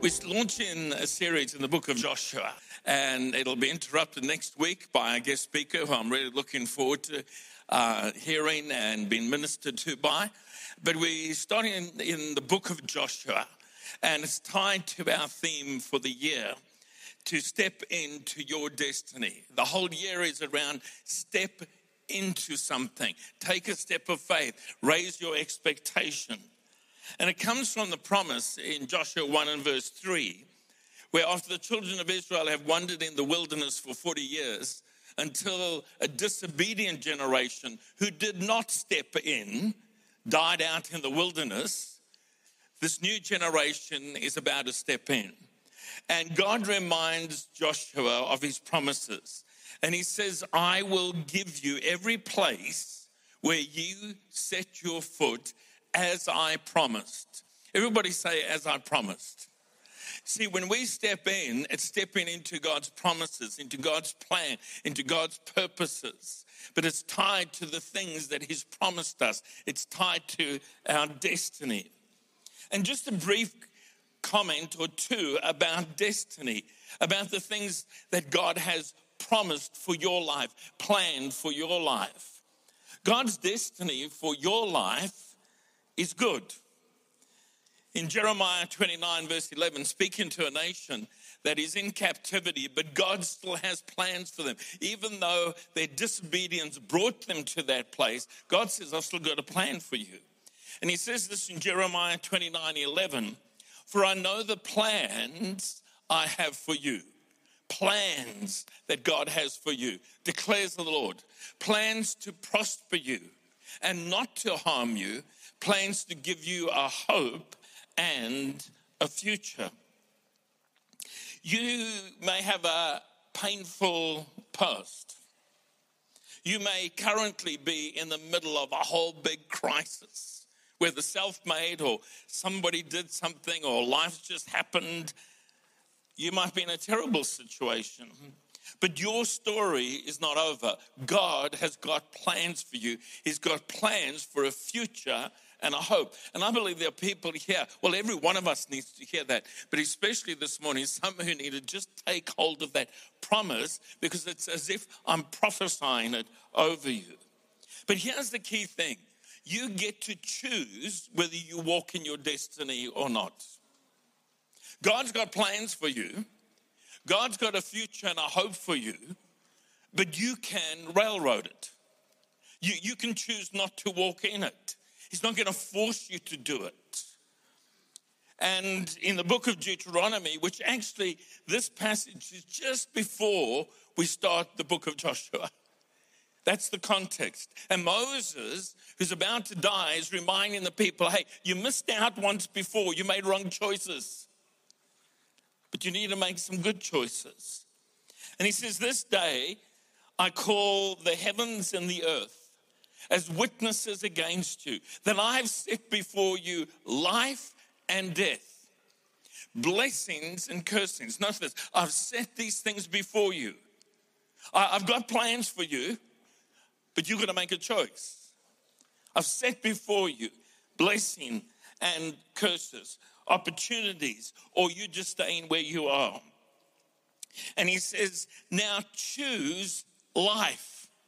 We're launching a series in the book of Joshua, and it'll be interrupted next week by a guest speaker who I'm really looking forward to hearing and being ministered to by. But we're starting in the book of Joshua, and it's tied to our theme for the year, to step into your destiny. The whole year is around step into something. Take a step of faith. Raise your expectation. And it comes from the promise in Joshua 1 and verse 3, where after the children of Israel have wandered in the wilderness for 40 years, until a disobedient generation who did not step in died out in the wilderness, this new generation is about to step in. And God reminds Joshua of his promises. And he says, I will give you every place where you set your foot as I promised. Everybody say, as I promised. See, when we step in, it's stepping into God's promises, into God's plan, into God's purposes. But it's tied to the things that he's promised us. It's tied to our destiny. And just a brief comment or two about destiny, about the things that God has promised for your life, planned for your life. God's destiny for your life is good. In Jeremiah 29 verse 11, speaking to a nation that is in captivity, but God still has plans for them. Even though their disobedience brought them to that place, God says, I've still got a plan for you. And he says this in Jeremiah 29:11, for I know the plans I have for you. Plans that God has for you, declares the Lord. Plans to prosper you and not to harm you. Plans to give you a hope and a future. You may have a painful past. You may currently be in the middle of a whole big crisis, whether self-made or somebody did something or life just happened. You might be in a terrible situation. But your story is not over. God has got plans for you. He's got plans for a future and a hope. And I believe there are people here, well, every one of us needs to hear that, but especially this morning, some who need to just take hold of that promise, because it's as if I'm prophesying it over you. But here's the key thing. You get to choose whether you walk in your destiny or not. God's got plans for you. God's got a future and a hope for you, but you can railroad it. You can choose not to walk in it. He's not going to force you to do it. And in the book of Deuteronomy, which actually this passage is just before we start the book of Joshua. That's the context. And Moses, who's about to die, is reminding the people, hey, you missed out once before. You made wrong choices. But you need to make some good choices. And he says, this day I call the heavens and the earth as witnesses against you, that I have set before you life and death, blessings and cursings. Notice this, I've set these things before you. I've got plans for you, but you've got to make a choice. I've set before you blessing and curses, opportunities, or you just staying where you are. And he says, now choose life,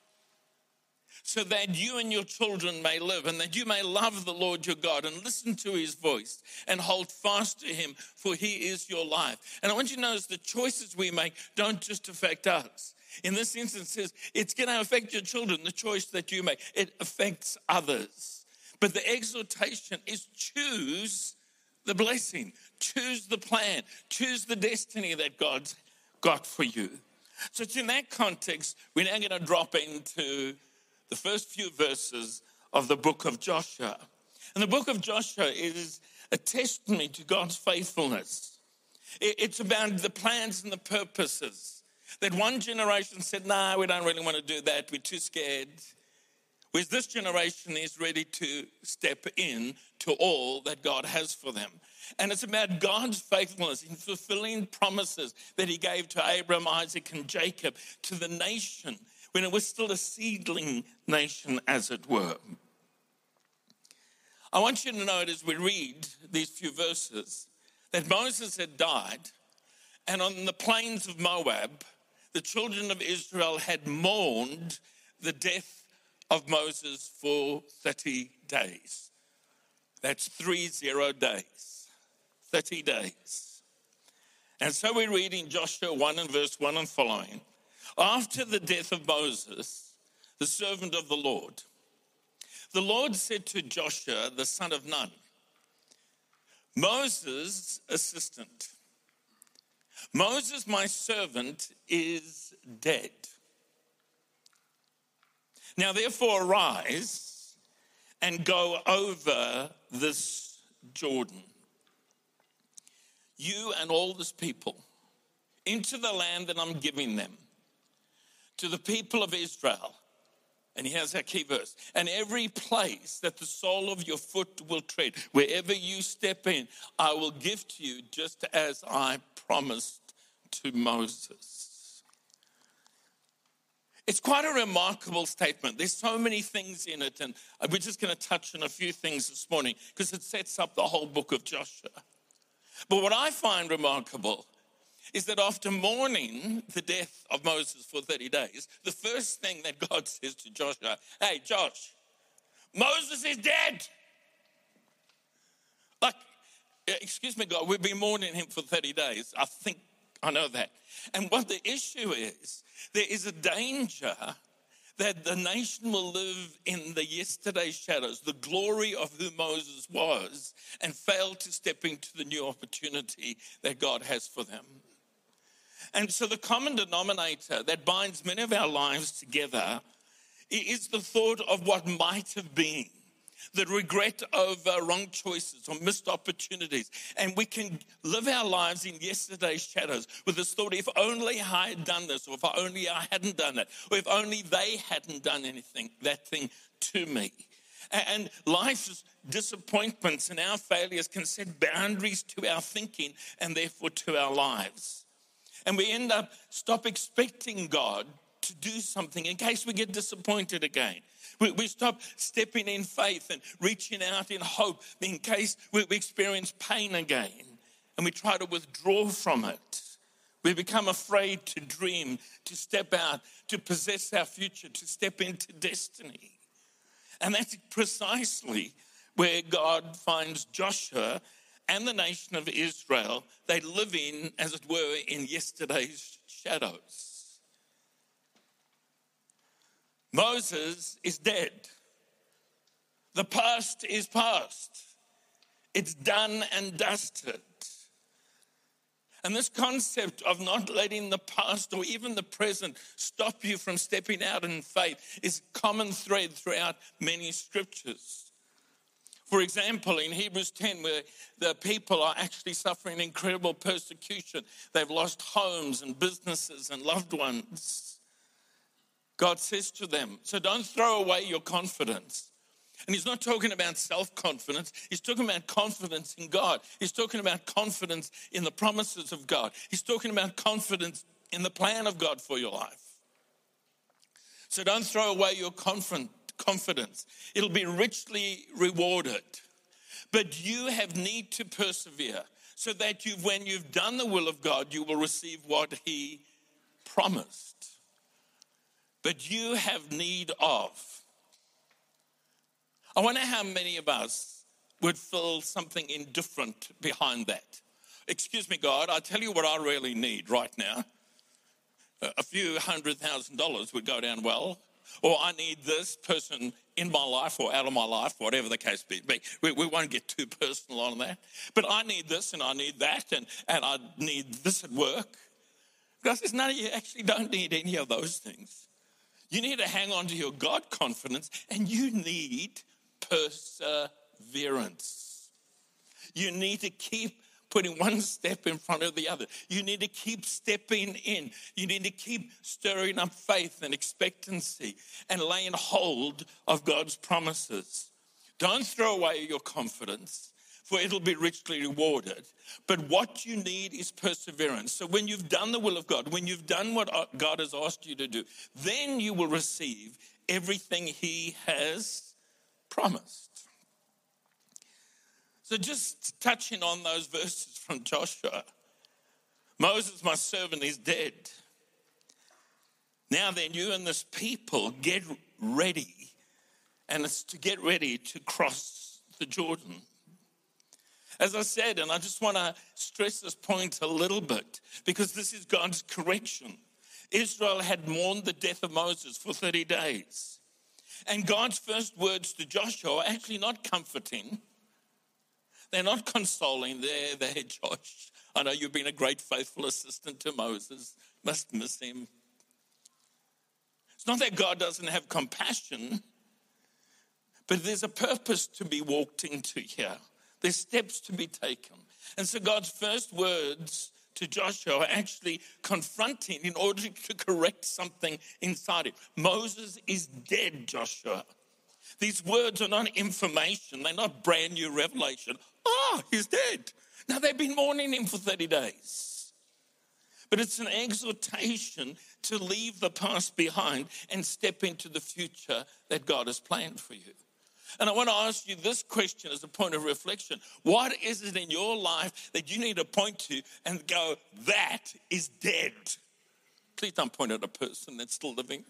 so that you and your children may live, and that you may love the Lord your God and listen to his voice and hold fast to him, for he is your life. And I want you to notice the choices we make don't just affect us. In this instance, it says it's going to affect your children, the choice that you make. It affects others. But the exhortation is choose the blessing, choose the plan, choose the destiny that God's got for you. So it's in that context, we're now going to drop into the first few verses of the book of Joshua. And the book of Joshua is a testimony to God's faithfulness. It's about the plans and the purposes. That one generation said, no, we don't really want to do that. We're too scared. Whereas this generation is ready to step in to all that God has for them. And it's about God's faithfulness in fulfilling promises that he gave to Abraham, Isaac, and Jacob, to the nation, when it was still a seedling nation, as it were. I want you to note as we read these few verses that Moses had died, and on the plains of Moab, the children of Israel had mourned the death of Moses for 30 days. That's 30 days, 30 days. And so we read in Joshua 1 and verse 1 and following, after the death of Moses, the servant of the Lord said to Joshua, the son of Nun, Moses' assistant, Moses, my servant, is dead. Now therefore arise and go over this Jordan, you and all this people, into the land that I'm giving them, to the people of Israel. And here's our key verse. And every place that the sole of your foot will tread, wherever you step in, I will give to you just as I promised to Moses. It's quite a remarkable statement. There's so many things in it, and we're just going to touch on a few things this morning because it sets up the whole book of Joshua. But what I find remarkable is that after mourning the death of Moses for 30 days, the first thing that God says to Joshua, hey, Josh, Moses is dead. Like, excuse me, God, we've been mourning him for 30 days. I know that. And what the issue is, there is a danger that the nation will live in the yesterday's shadows, the glory of who Moses was, and fail to step into the new opportunity that God has for them. And so the common denominator that binds many of our lives together is the thought of what might have been, the regret over wrong choices or missed opportunities. And we can live our lives in yesterday's shadows with this thought, if only I had done this, or if only I hadn't done it, or if only they hadn't done that thing to me. And life's disappointments and our failures can set boundaries to our thinking and therefore to our lives. And we end up stop expecting God to do something in case we get disappointed again. We stop stepping in faith and reaching out in hope in case we experience pain again. And we try to withdraw from it. We become afraid to dream, to step out, to possess our future, to step into destiny. And that's precisely where God finds Joshua and the nation of Israel. They live in, as it were, in yesterday's shadows. Moses is dead. The past is past. It's done and dusted. And this concept of not letting the past or even the present stop you from stepping out in faith is a common thread throughout many scriptures. For example, in Hebrews 10, where the people are actually suffering incredible persecution, they've lost homes and businesses and loved ones. God says to them, so don't throw away your confidence. And he's not talking about self-confidence. He's talking about confidence in God. He's talking about confidence in the promises of God. He's talking about confidence in the plan of God for your life. So don't throw away your confidence. It'll be richly rewarded. But you have need to persevere so that when you've done the will of God, you will receive what he promised. But you have need of. I wonder how many of us would feel something indifferent behind that. Excuse me, God, I tell you what I really need right now. A few $100,000 would go down well. Or I need this person in my life or out of my life, whatever the case be. We won't get too personal on that. But I need this and I need that and I need this at work. God says, no, you actually don't need any of those things. You need to hang on to your God confidence and you need perseverance. You need to keep putting one step in front of the other. You need to keep stepping in. You need to keep stirring up faith and expectancy and laying hold of God's promises. Don't throw away your confidence, for it'll be richly rewarded. But what you need is perseverance. So when you've done the will of God, when you've done what God has asked you to do, then you will receive everything he has promised. So just touching on those verses from Joshua, Moses, my servant, is dead. Now then, you and this people get ready, and it's to get ready to cross the Jordan. As I said, and I just want to stress this point a little bit, because this is God's correction. Israel had mourned the death of Moses for 30 days. And God's first words to Joshua are actually not comforting. They're not consoling. They're Josh, I know you've been a great faithful assistant to Moses. Must miss him. It's not that God doesn't have compassion, but there's a purpose to be walked into here. There's steps to be taken. And so God's first words to Joshua are actually confronting in order to correct something inside him. Moses is dead, Joshua. These words are not information. They're not brand new revelation. Oh, he's dead. Now they've been mourning him for 30 days. But it's an exhortation to leave the past behind and step into the future that God has planned for you. And I want to ask you this question as a point of reflection. What is it in your life that you need to point to and go, that is dead? Please don't point at a person that's still living.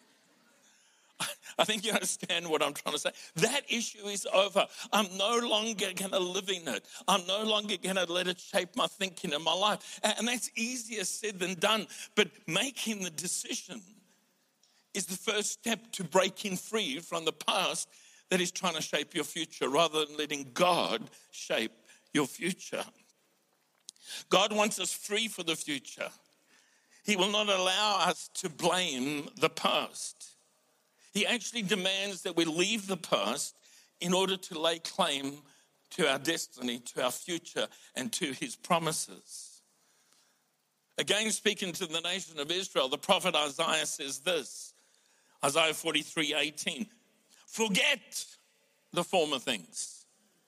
I think you understand what I'm trying to say. That issue is over. I'm no longer going to live in it. I'm no longer going to let it shape my thinking in my life. And that's easier said than done. But making the decision is the first step to breaking free from the past that is trying to shape your future, rather than letting God shape your future. God wants us free for the future. He will not allow us to blame the past. He actually demands that we leave the past in order to lay claim to our destiny, to our future, and to his promises. Again, speaking to the nation of Israel, the prophet Isaiah says this, Isaiah 43:18. Forget the former things.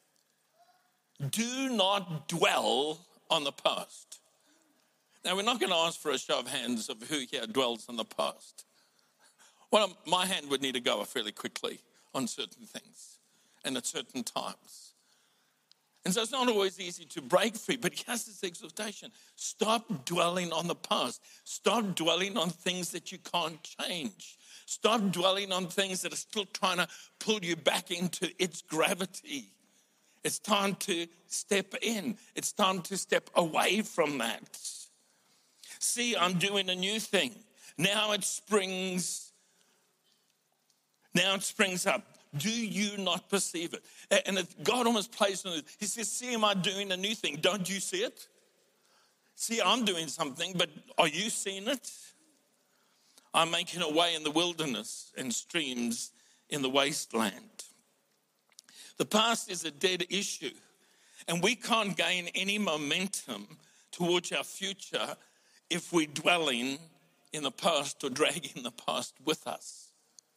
Do not dwell on the past. Now, we're not going to ask for a show of hands of who here dwells on the past. Well, my hand would need to go fairly quickly on certain things and at certain times. And so it's not always easy to break free, but he has this exhortation. Stop dwelling on the past. Stop dwelling on things that you can't change. Stop dwelling on things that are still trying to pull you back into its gravity. It's time to step in. It's time to step away from that. See, I'm doing a new thing. Now it springs up. Do you not perceive it? And God almost plays on it. He says, see, am I doing a new thing? Don't you see it? See, I'm doing something, but are you seeing it? I'm making a way in the wilderness and streams in the wasteland. The past is a dead issue, and we can't gain any momentum towards our future if we're dwelling in the past or dragging the past with us.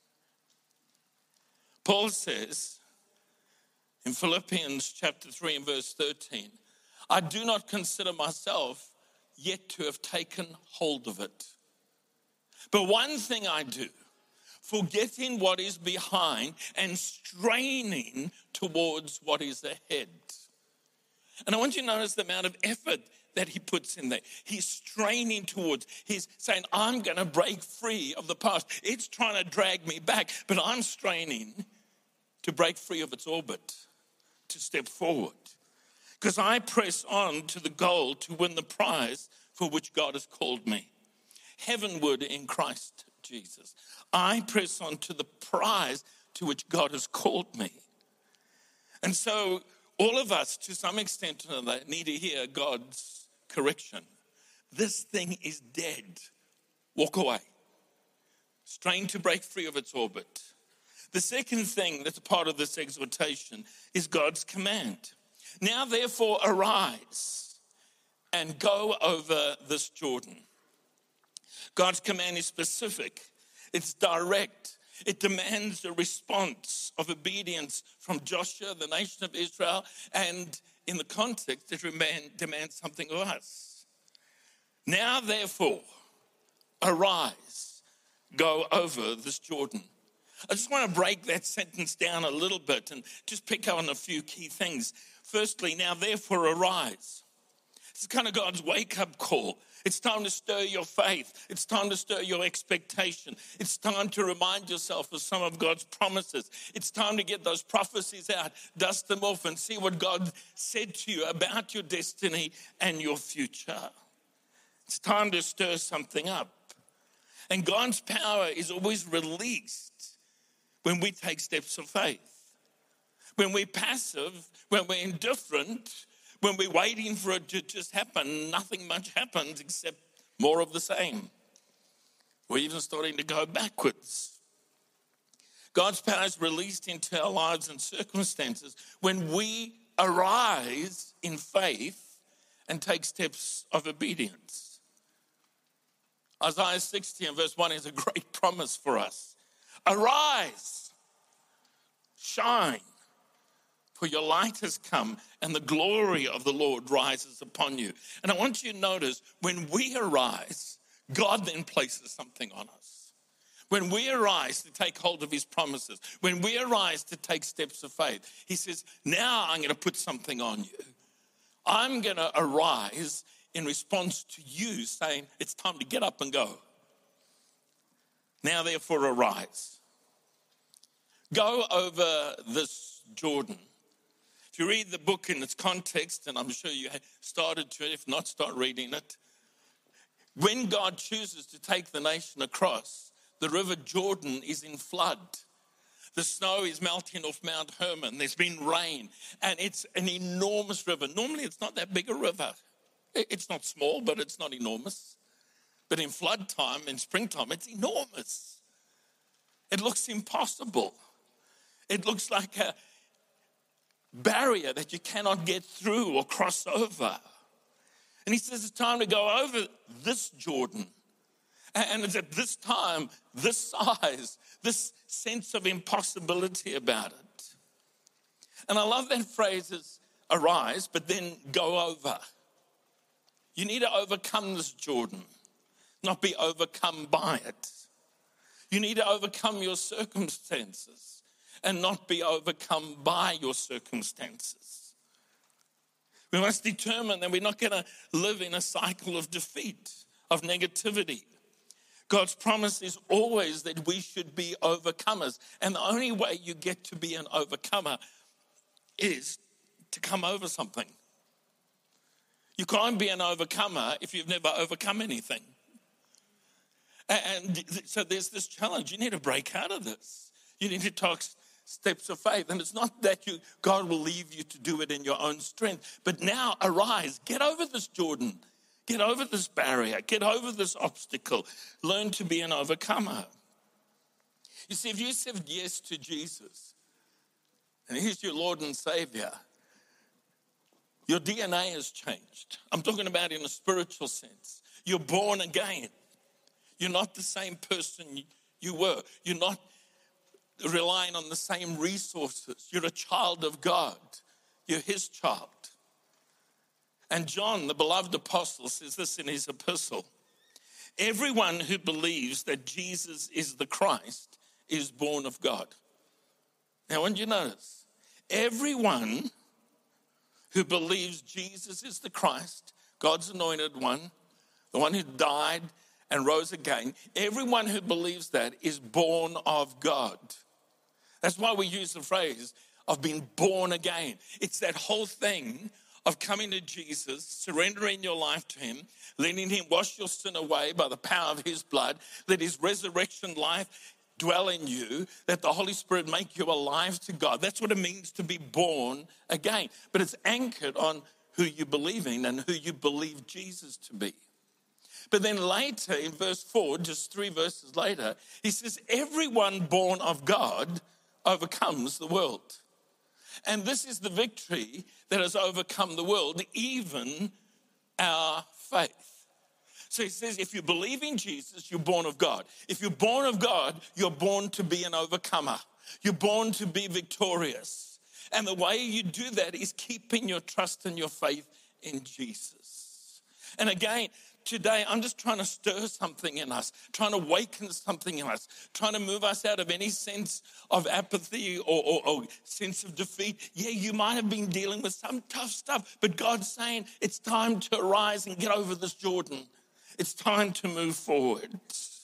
Paul says in Philippians chapter 3 and verse 13, I do not consider myself yet to have taken hold of it. But one thing I do, forgetting what is behind and straining towards what is ahead. And I want you to notice the amount of effort that he puts in there. He's straining towards, he's saying, I'm going to break free of the past. It's trying to drag me back, but I'm straining to break free of its orbit, to step forward. Because I press on to the goal to win the prize for which God has called me. Heavenward in Christ Jesus. I press on to the prize to which God has called me. And so all of us, to some extent or another, need to hear God's correction. This thing is dead. Walk away. Strain to break free of its orbit. The second thing that's a part of this exhortation is God's command. Now therefore arise and go over this Jordan. God's command is specific. It's direct. It demands a response of obedience from Joshua, the nation of Israel, and in the context, it demands something of us. Now, therefore, arise, go over this Jordan. I just want to break that sentence down a little bit and just pick up on a few key things. Firstly, now therefore arise. It's kind of God's wake-up call. It's time to stir your faith. It's time to stir your expectation. It's time to remind yourself of some of God's promises. It's time to get those prophecies out, dust them off, and see what God said to you about your destiny and your future. It's time to stir something up. And God's power is always released when we take steps of faith. When we're passive, when we're indifferent, when we're waiting for it to just happen, nothing much happens except more of the same. We're even starting to go backwards. God's power is released into our lives and circumstances when we arise in faith and take steps of obedience. Isaiah 60 and verse 1 is a great promise for us. Arise, shine, for your light has come and the glory of the Lord rises upon you. And I want you to notice, when we arise, God then places something on us. When we arise to take hold of his promises, when we arise to take steps of faith, he says, now I'm going to put something on you. I'm going to arise in response to you saying, it's time to get up and go. Now therefore arise. Go over this Jordan. If you read the book in its context, and I'm sure you started to, if not, start reading it. When God chooses to take the nation across, the river Jordan is in flood. The snow is melting off Mount Hermon. There's been rain, and it's an enormous river. Normally, it's not that big a river. It's not small, but it's not enormous. But in flood time, in springtime, it's enormous. It looks impossible. It looks like a barrier that you cannot get through or cross over. And he says it's time to go over this Jordan. And it's at this time, this size, this sense of impossibility about it. And I love that phrase is arise, but then go over. You need to overcome this Jordan, not be overcome by it. You need to overcome your circumstances and not be overcome by your circumstances. We must determine that we're not going to live in a cycle of defeat, of negativity. God's promise is always that we should be overcomers. And the only way you get to be an overcomer is to come over something. You can't be an overcomer if you've never overcome anything. And so there's this challenge. You need to break out of this. You need to talk steps of faith. And it's not that God will leave you to do it in your own strength. But now arise, get over this Jordan. Get over this barrier. Get over this obstacle. Learn to be an overcomer. You see, if you said yes to Jesus, and he's your Lord and Savior, your DNA has changed. I'm talking about in a spiritual sense. You're born again. You're not the same person you were. You're not relying on the same resources. You're a child of God. You're his child. And John, the beloved apostle, says this in his epistle. Everyone who believes that Jesus is the Christ is born of God. Now, when you notice, everyone who believes Jesus is the Christ, God's anointed one, the one who died and rose again, everyone who believes that is born of God. That's why we use the phrase of being born again. It's that whole thing of coming to Jesus, surrendering your life to him, letting him wash your sin away by the power of his blood, let his resurrection life dwell in you, that the Holy Spirit make you alive to God. That's what it means to be born again. But it's anchored on who you believe in and who you believe Jesus to be. But then later in verse 4, just 3 verses later, he says, everyone born of God overcomes the world. And this is the victory that has overcome the world, even our faith. So he says, if you believe in Jesus, you're born of God. If you're born of God, you're born to be an overcomer. You're born to be victorious. And the way you do that is keeping your trust and your faith in Jesus. And again, today I'm just trying to stir something in us, trying to awaken something in us, trying to move us out of any sense of apathy or sense of defeat. Yeah, you might have been dealing with some tough stuff, but God's saying it's time to arise and get over this Jordan. It's time to move forward.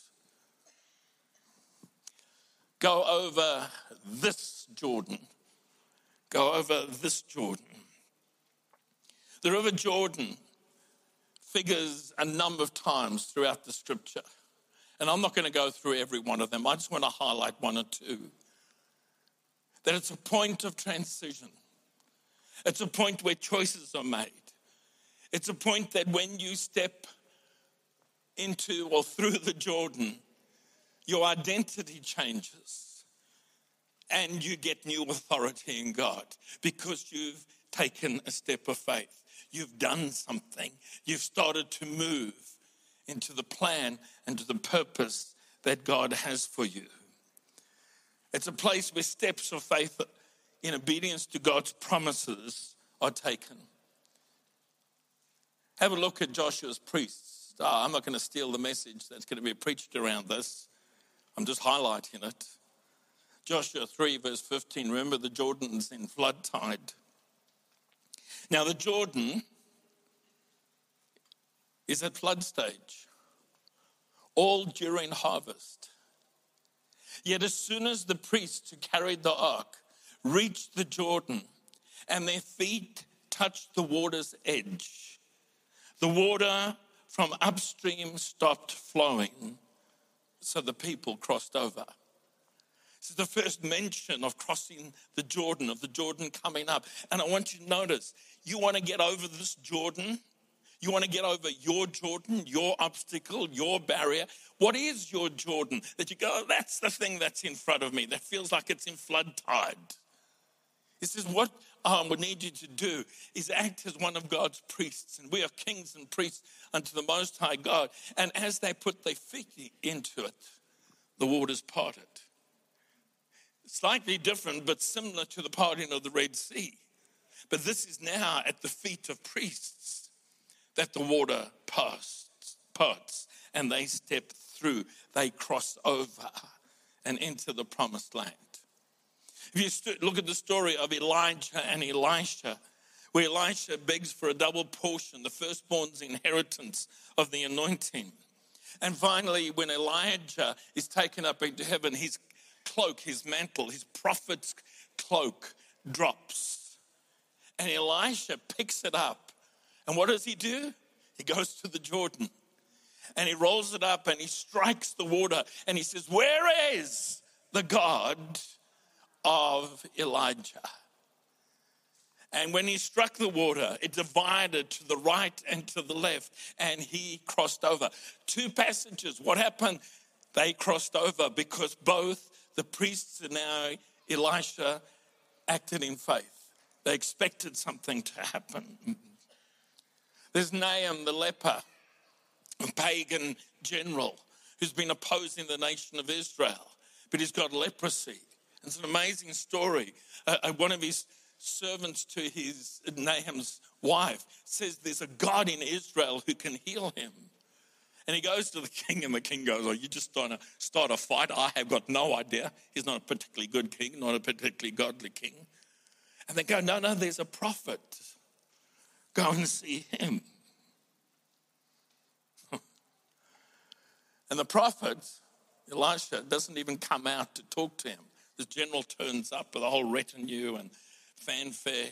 Go over this Jordan. Go over this Jordan. The River Jordan figures a number of times throughout the scripture. And I'm not going to go through every one of them. I just want to highlight one or two. That it's a point of transition. It's a point where choices are made. It's a point that when you step into or through the Jordan, your identity changes and you get new authority in God because you've taken a step of faith. You've done something. You've started to move into the plan and to the purpose that God has for you. It's a place where steps of faith in obedience to God's promises are taken. Have a look at Joshua's priests. I'm not going to steal the message that's going to be preached around this. I'm just highlighting it. Joshua 3 verse 15, remember the Jordan's in flood tide. Now the Jordan is at flood stage, all during harvest. Yet as soon as the priests who carried the ark reached the Jordan and their feet touched the water's edge, the water from upstream stopped flowing, so the people crossed over. This is the first mention of crossing the Jordan, of the Jordan coming up. And I want you to notice, you want to get over this Jordan? You want to get over your Jordan, your obstacle, your barrier? What is your Jordan? That you go, oh, that's the thing that's in front of me that feels like it's in flood tide. He says, what I would need you to do is act as one of God's priests. And we are kings and priests unto the Most High God. And as they put their feet into it, the waters parted. Slightly different, but similar to the parting of the Red Sea. But this is now at the feet of priests that the water parts and they step through, they cross over and enter the promised land. If you look at the story of Elijah and Elisha, where Elisha begs for a double portion, the firstborn's inheritance of the anointing. And finally, when Elijah is taken up into heaven, his cloak, his mantle, his prophet's cloak drops. And Elisha picks it up. And what does he do? He goes to the Jordan and he rolls it up and he strikes the water and he says, where is the God of Elijah? And when he struck the water, it divided to the right and to the left, and he crossed over. Two passages. What happened? They crossed over because both the priests and now Elisha acted in faith. They expected something to happen. There's Nahum the leper, a pagan general who's been opposing the nation of Israel, but he's got leprosy. It's an amazing story. One of his servants to his Nahum's wife says there's a God in Israel who can heal him. And he goes to the king and the king goes, oh, you're just trying to start a fight? I have got no idea. He's not a particularly good king, not a particularly godly king. And they go, no, there's a prophet. Go and see him. And the prophet, Elisha, doesn't even come out to talk to him. This general turns up with a whole retinue and fanfare.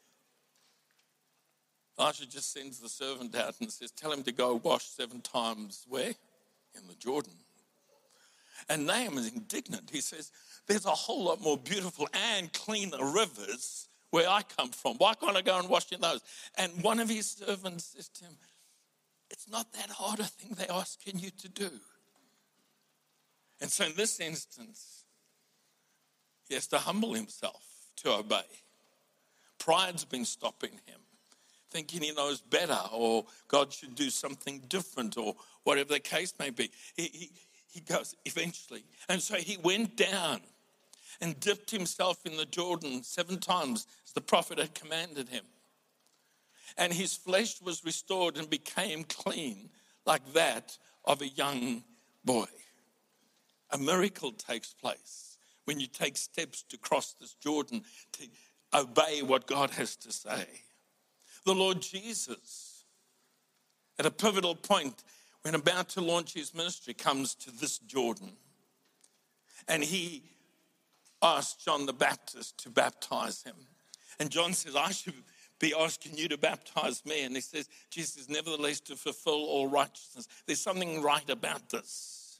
Elisha just sends the servant out and says, tell him to go wash 7 times where? In the Jordan. And Nahum is indignant. He says, there's a whole lot more beautiful and cleaner rivers where I come from. Why can't I go and wash in those? And one of his servants says to him, it's not that hard a thing they're asking you to do. And so in this instance, he has to humble himself to obey. Pride's been stopping him, thinking he knows better or God should do something different or whatever the case may be. He goes eventually. And so he went down and dipped himself in the Jordan 7 times as the prophet had commanded him. And his flesh was restored and became clean like that of a young boy. A miracle takes place when you take steps to cross this Jordan, to obey what God has to say. The Lord Jesus, at a pivotal point, when about to launch his ministry, comes to this Jordan. And he asked John the Baptist to baptize him. And John says, I should be asking you to baptize me. And he says, Jesus, nevertheless, to fulfill all righteousness. There's something right about this.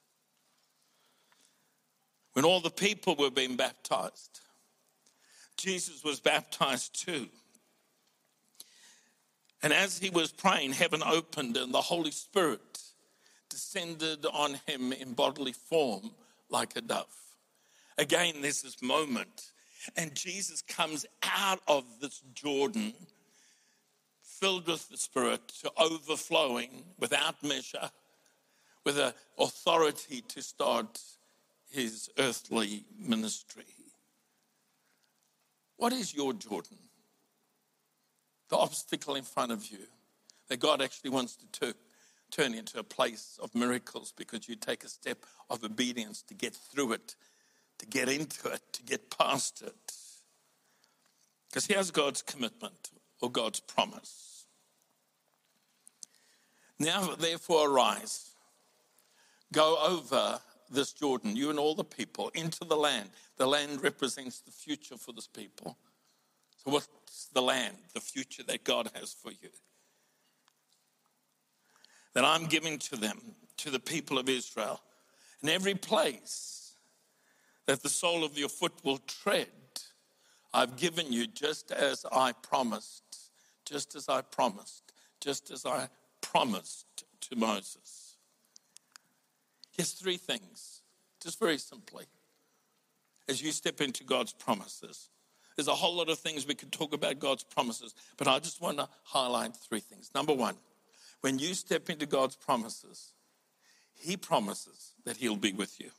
When all the people were being baptized, Jesus was baptized too. And as he was praying, heaven opened and the Holy Spirit descended on him in bodily form like a dove. Again, there's this moment, and Jesus comes out of this Jordan filled with the Spirit to overflowing without measure, with an authority to start his earthly ministry. What is your Jordan? The obstacle in front of you that God actually wants to turn into a place of miracles because you take a step of obedience to get through it, to get into it, to get past it. Because here's God's commitment or God's promise. Now, therefore, arise, go over this Jordan, you and all the people, into the land. The land represents the future for this people. So what's the land, the future that God has for you? That I'm giving to them, to the people of Israel. In every place that the sole of your foot will tread, I've given you just as I promised, just as I promised, just as I promised to Moses. Here's three things, just very simply, as you step into God's promises. There's a whole lot of things we could talk about God's promises, but I just want to highlight three things. Number one, when you step into God's promises, he promises that he'll be with you.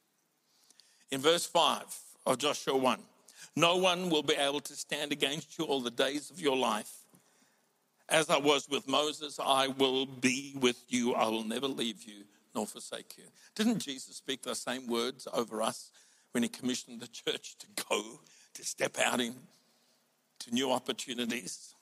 In verse 5 of Joshua 1, no one will be able to stand against you all the days of your life. As I was with Moses, I will be with you. I will never leave you nor forsake you. Didn't Jesus speak those same words over us when he commissioned the church to go, to step out into new opportunities?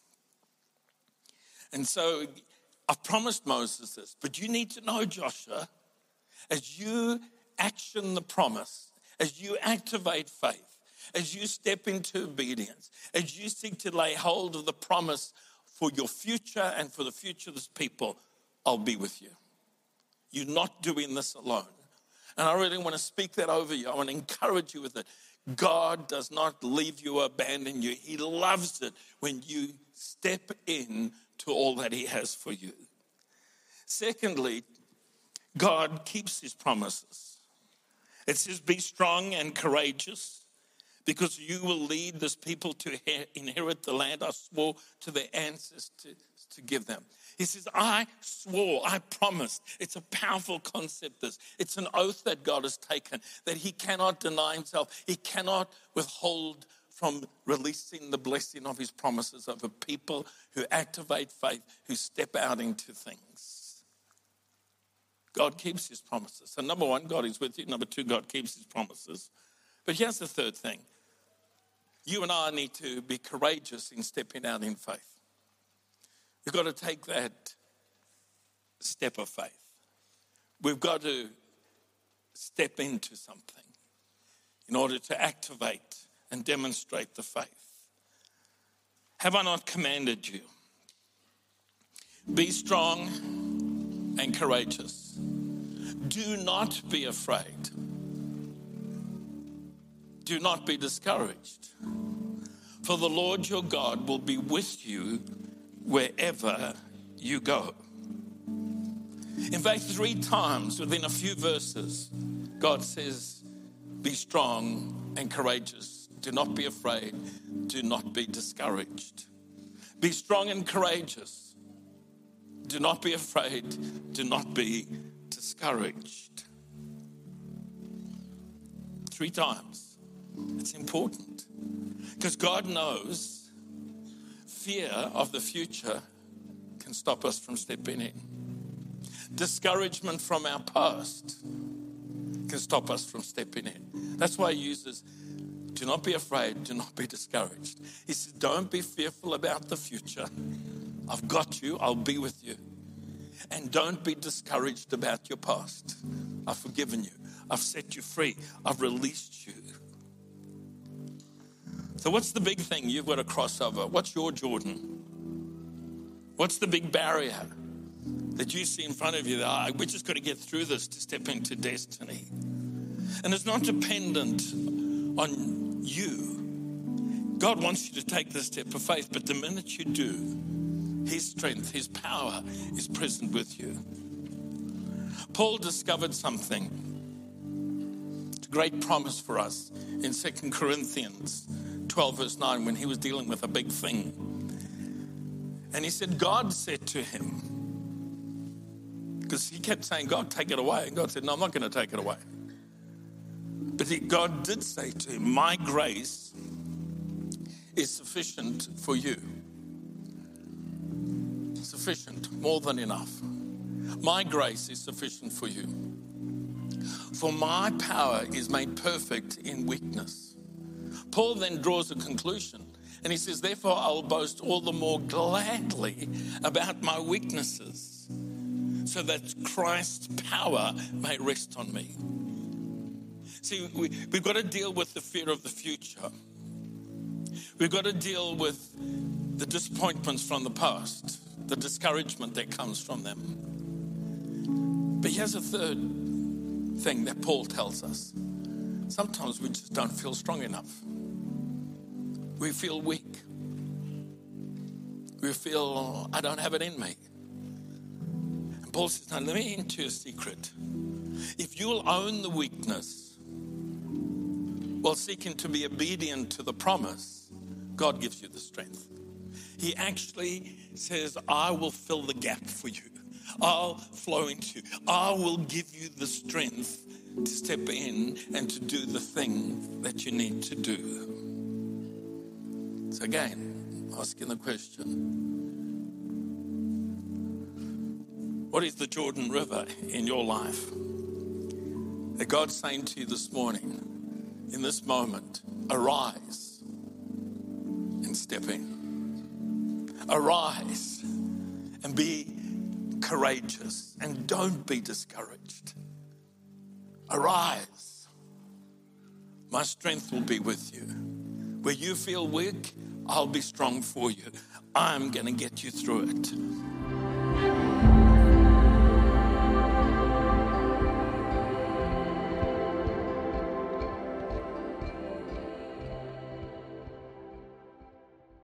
And so I've promised Moses this, but you need to know, Joshua, as you action the promise, as you activate faith, as you step into obedience, as you seek to lay hold of the promise for your future and for the future of this people, I'll be with you. You're not doing this alone. And I really want to speak that over you. I want to encourage you with it. God does not leave you or abandon you. He loves it when you step in to all that he has for you. Secondly, God keeps his promises. It says, be strong and courageous, because you will lead this people to inherit the land I swore to their ancestors to give them. He says, I swore, I promised. It's a powerful concept, this. It's an oath that God has taken, that he cannot deny himself. He cannot withhold from releasing the blessing of his promises over people who activate faith, who step out into things. God keeps his promises. So number one, God is with you. Number two, God keeps his promises. But here's the third thing. You and I need to be courageous in stepping out in faith. We've got to take that step of faith. We've got to step into something in order to activate and demonstrate the faith. Have I not commanded you? Be strong and courageous. Do not be afraid. Do not be discouraged. For the Lord your God will be with you wherever you go. In fact, 3 times within a few verses, God says, be strong and courageous. Do not be afraid. Do not be discouraged. Be strong and courageous. Do not be afraid. Do not be discouraged. 3 times. It's important because God knows fear of the future can stop us from stepping in. Discouragement from our past can stop us from stepping in. That's why he uses, do not be afraid, do not be discouraged. He says, don't be fearful about the future. I've got you, I'll be with you. And don't be discouraged about your past. I've forgiven you. I've set you free. I've released you. So what's the big thing you've got to cross over? What's your Jordan? What's the big barrier that you see in front of you that we just got to get through this to step into destiny? And it's not dependent on you. God wants you to take this step of faith, but the minute you do, his strength, his power is present with you. Paul discovered something. It's a great promise for us in 2 Corinthians 12 verse 9 when he was dealing with a big thing. And he said, God said to him, because he kept saying, God, take it away. And God said, no, I'm not going to take it away. But God did say to him, my grace is sufficient for you. Sufficient, more than enough. My grace is sufficient for you. For my power is made perfect in weakness. Paul then draws a conclusion. And he says, therefore, I'll boast all the more gladly about my weaknesses, so that Christ's power may rest on me. See, we've got to deal with the fear of the future. We've got to deal with the disappointments from the past, the discouragement that comes from them. But here's a third thing that Paul tells us. Sometimes we just don't feel strong enough. We feel weak. We feel, I don't have it in me. And Paul says, now let me into a secret. If you'll own the weakness while seeking to be obedient to the promise, God gives you the strength. He actually says, I will fill the gap for you. I'll flow into you. I will give you the strength to step in and to do the thing that you need to do. So again, asking the question, what is the Jordan River in your life that God's saying to you this morning, in this moment, arise and step in. Arise and be courageous and don't be discouraged. Arise. My strength will be with you. Where you feel weak, I'll be strong for you. I'm going to get you through it.